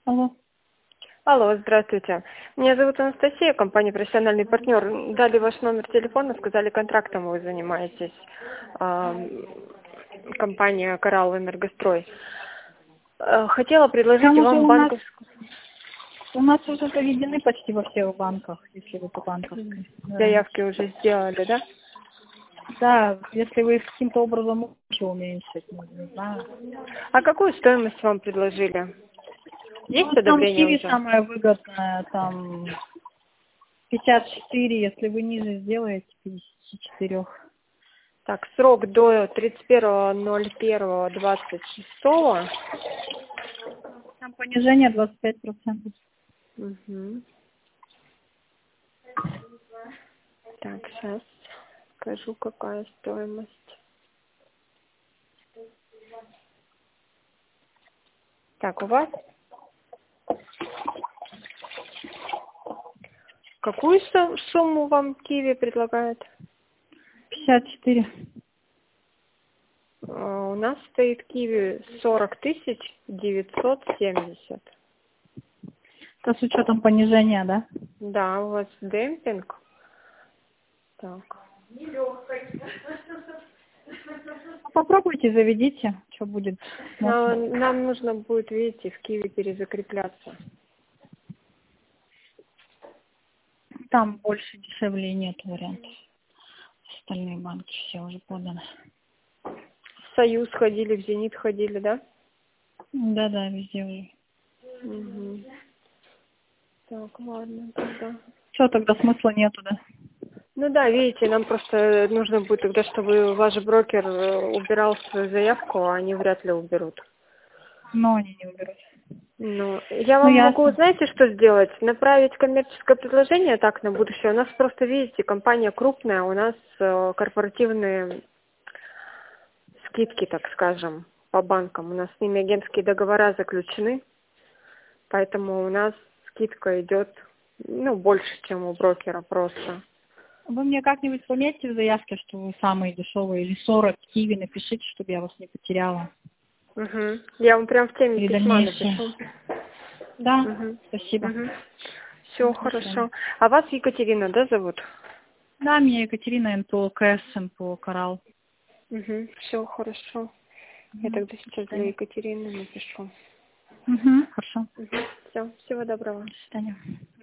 Алло. Алло, здравствуйте. Меня зовут Анастасия, компания «Профессиональный партнер». Дали ваш номер телефона, сказали, контрактом вы занимаетесь. Компания «Коралл Энергострой». Хотела предложить Там уже вам банковскую у нас уже заведены почти во всех банках, если вы по банковской. заявки уже сделали, да? Да, если вы их каким-то образом можете уменьшить, не знаю. А какую стоимость вам предложили? Есть Ну, там одобрение Киви уже? самое выгодное, там 54, если вы ниже сделаете, 54. Так, срок до 31.01.26. Там понижение 25%. Угу. Так, сейчас скажу, какая стоимость. Так, у вас какую сумму вам Киви предлагает? 54. У нас стоит Киви 40 970. Это с учетом понижения, да? Да, у вас демпинг. Так. Попробуйте, заведите, что будет. Смотрим. Нам нужно будет, видите, в Киви перезакрепляться. Там больше дешевле нет вариантов. Остальные банки все уже поданы. В Союз ходили, в Зенит ходили, да? Да, везде уже. Угу. Так, ладно, тогда. Что, тогда смысла нету, да? Ну да, видите, нам просто нужно будет тогда, чтобы ваш брокер убирал свою заявку, а они вряд ли уберут. Но они не уберут. Ну, я Ну, вам могу, ясно. знаете, что сделать? Направить коммерческое предложение так на будущее. У нас просто, видите, компания крупная, у нас корпоративные скидки, так скажем, по банкам. У нас с ними агентские договора заключены, поэтому у нас скидка идет, больше, чем у брокера просто. Вы мне как-нибудь пометьте в заявке, что вы самые дешевые, или 40 киви напишите, чтобы я вас не потеряла. Угу. Я вам прям в теме При письма дальнейшем. напишу. Да, Угу. спасибо. Угу. Все До свидания. хорошо. А вас Екатерина, да, зовут? Да, меня Екатерина, НПО КС, НПО Коралл. Угу. Все хорошо. Я тогда До сейчас для свидания. Екатерины напишу. Хорошо. Угу. Все, всего доброго. До свидания.